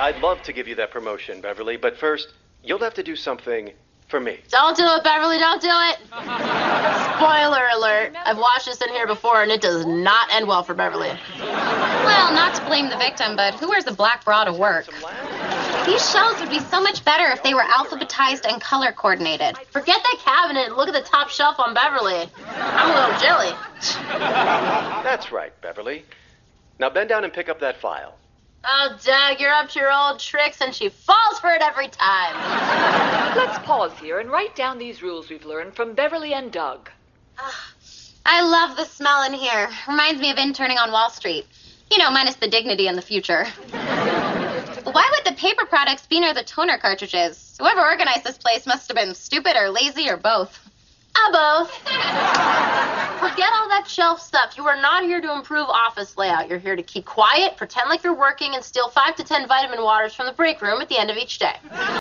I'd love to give you that promotion, Beverly, but first, you'll have to do something for me. Don't do it, Beverly, don't do it. Spoiler alert. I've watched this in here before, and it does not end well for Beverly. Well, not to blame the victim, but who wears a black bra to work? These shelves would be so much better if they were alphabetized and color coordinated. Forget that cabinet and look at the top shelf on Beverly. I'm a little jelly. That's right, Beverly. Now bend down and pick up that file. Oh, Doug, you're up to your old tricks, and she falls for it every time. Let's pause here and write down these rules we've learned from Beverly and Doug. I love the smell in here. Reminds me of interning on Wall Street. You know, minus the dignity in the future. Why would the paper products be near the toner cartridges? Whoever organized this place must have been stupid or lazy or both. Both. Forget all that shelf stuff. You are not here to improve office layout. You're here to keep quiet, pretend like you're working, and steal 5 to 10 vitamin waters from the break room at the end of each day.